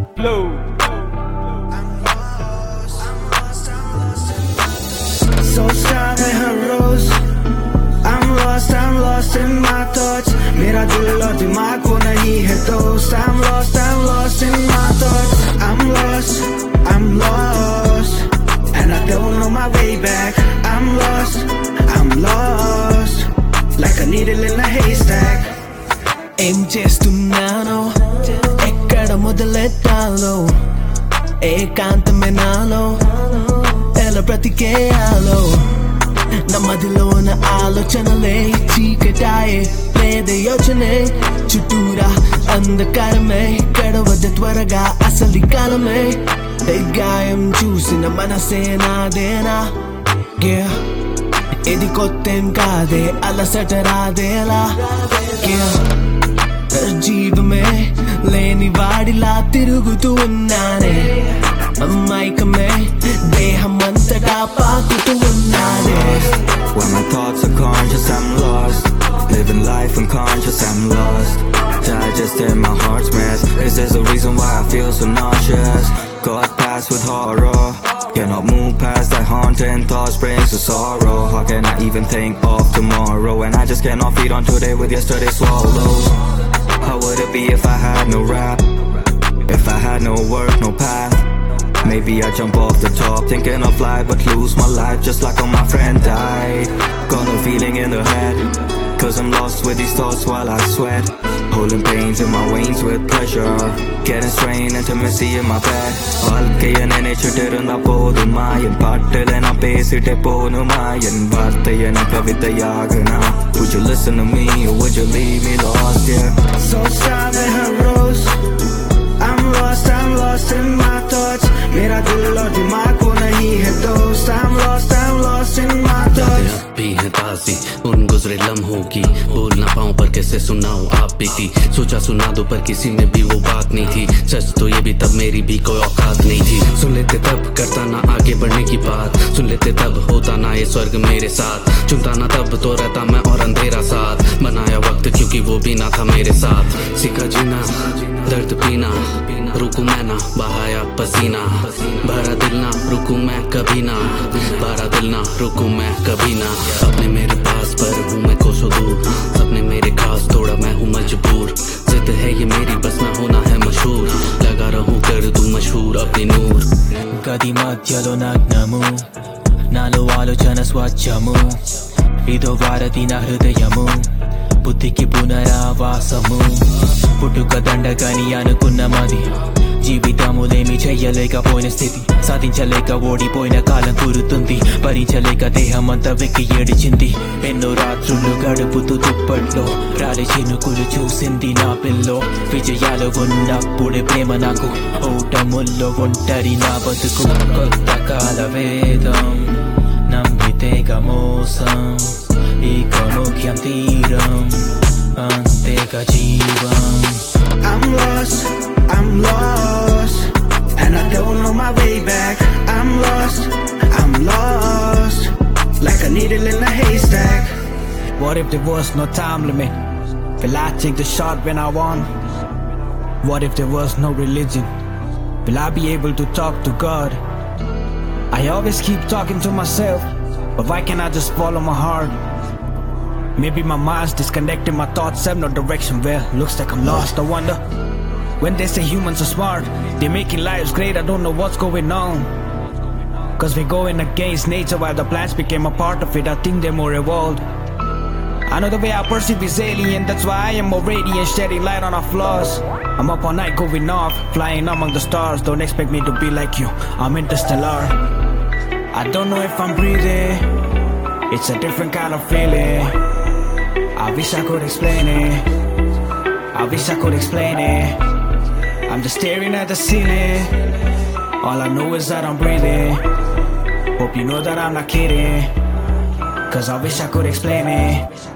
Flow. So strong in her rose. I'm lost in my thoughts. मेरा दिल और दिमाग वो नहीं है दोस्त. I'm lost in my thoughts. I'm lost, and I don't know my way back. I'm lost, like a needle in a haystack. ఏం చేస్తున్నానో ఎక్కడ మొదలెట్టాలో ఏకాంతమే నాలో ఎలా బ్రతికేయాలో నా మదిలోన ఆలోచనలే చీకటాయే లేదే యోచనే చుట్టూరా అంధకారమే గడవద త్వరగా అసలు కాలమే ఏ గాయం చూసిన మనసే నాదేనా ఇది కొత్తేం కాదే అలసట రాదేలా జీవమే లేని వాడిలా తిరుగుతూ ఉన్నానే అమ్మాయికమే దేహం అంతటా పాకుతూ ఉన్నానే. When my thoughts are conscious, I'm lost. Living life unconscious, I'm lost. Digesting my heart's mess. Is there a reason why I feel so nauseous? Got past with horror. Cannot move past that haunting thoughts brings the sorrow. How can I even think of tomorrow? And I just cannot feed on today with yesterday's swallows. How would it be if I had no rap? If I had no work, no path? Maybe I jump off the top, thinking I'll fly, but lose my life just like how my friend died. Got no feeling in the head, cause I'm lost with these thoughts while I sweat. Holding pains in my veins with pressure, getting strained, intimacy in my bed. வாழ்க்கையனை சுட்டிருந்தா போதுமா, என் பாட்டுல நான் பேசிட்டே போனுமா, என் வார்த்தையன கவிதையாகுனா. Would you listen to me or would you leave me lost, yeah? So strong in her rose. I'm lost in my thoughts. मेरा दिल और दिमाग वो नहीं है दोस्त. I'm lost in my thoughts. भी है ताज़ी उन गुजरे लम्हों की, बोल ना पाऊं पर कैसे सुनाऊं आप बीती. सोचा सुना दो पर किसी में भी वो बात नहीं थी. सच तो ये भी तब मेरी भी कोई औकात नहीं थी. सुन लेते तब करता ना आगे बढ़ने की बात, सुन लेते तब होता ना ये स्वर्ग मेरे साथ. चुनता ना तब तो रहता मैं और अंधेरा साथ. बनाया वक्त क्योंकि वो भी ना था मेरे साथ. सीखा जीना दर्द पीना, रुकू मैं ना बहाया पसीना. भरा दिल ना रुकू मैं कभी ना, भरा दिल ना रुकू मैं कभी ना. अपने मेरे पास पर हूँ मैं कोसों दूर, सपने मेरे खास थोड़ा मैं हूँ मजबूर. जिद है ये मेरी बस मैं होना है मशहूर, लगा रहूँ कर दूँ मशहूर अपनी नूर. గది మధ్యలో నగ్నము నాలో ఆలోచన స్వచ్ఛము, ఇదో వారధి నా హృదయము బుద్ధికి పునరావాసము. పుట్టుక దండగని అనుకున్నమది జీవితములేమి చెయ్యలేకపోయిన స్థితి, సాధించలేక ఓడిపోయిన కాలం కూరుతుంది. భరించలేక దేహమంతా వెక్కి ఏడిచింది. ఎన్నో రాత్రులు గడుపుతూ దుప్పట్లో రాలి చినుకులు చూసింది నా పిల్లో. విజయాలు ఉన్నప్పుడే ప్రేమ నాకు, ఓటముల్లో ఒంటరి నా బతుకు. కొత్త కాల వేదం నమ్మితేగ మోసం, ఇక ముఖ్యం తీరం అంతేగ జీవం. I'm lost, and I don't know my way back. I'm lost, like a needle in a haystack. What if there was no time limit? Will I take the shot when I want? What if there was no religion? Will I be able to talk to God? I always keep talking to myself, but why can't I just follow my heart? Maybe my mind's disconnected, my thoughts have no direction. Well, looks like I'm lost, I wonder. When they say humans are smart, they're making lives great, I don't know what's going on. Cause we're going against nature while the plants became a part of it. I think they're more evolved. I know the way I perceive is alien, that's why I am more radiant, shedding light on our flaws. I'm up all night going off, flying among the stars. Don't expect me to be like you, I'm interstellar. I don't know if I'm breathing, it's a different kind of feeling. I wish I could explain it, I wish I could explain it. I'm just staring at the ceiling, all I know is that I'm breathing. Hope you know that I'm not kidding, cause I wish I could explain it.